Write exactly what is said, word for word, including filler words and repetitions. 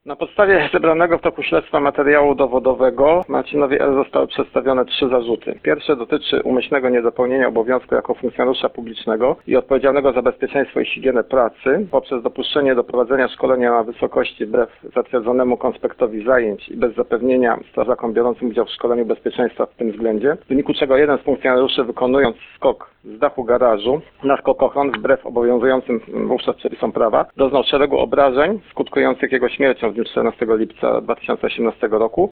Na podstawie zebranego w toku śledztwa materiału dowodowego Marcinowi L. zostały przedstawione trzy zarzuty. Pierwsze dotyczy umyślnego niedopełnienia obowiązku jako funkcjonariusza publicznego i odpowiedzialnego za bezpieczeństwo i higienę pracy poprzez dopuszczenie do prowadzenia szkolenia na wysokości wbrew zatwierdzonemu konspektowi zajęć i bez zapewnienia strażakom biorącym udział w szkoleniu bezpieczeństwa w tym względzie, w wyniku czego jeden z funkcjonariuszy, wykonując skok z dachu garażu na skokochron wbrew obowiązującym wówczas przepisom prawa, doznał szeregu obrażeń skutkujących jego śmiercią w dniu czternastego lipca dwa tysiące osiemnastego roku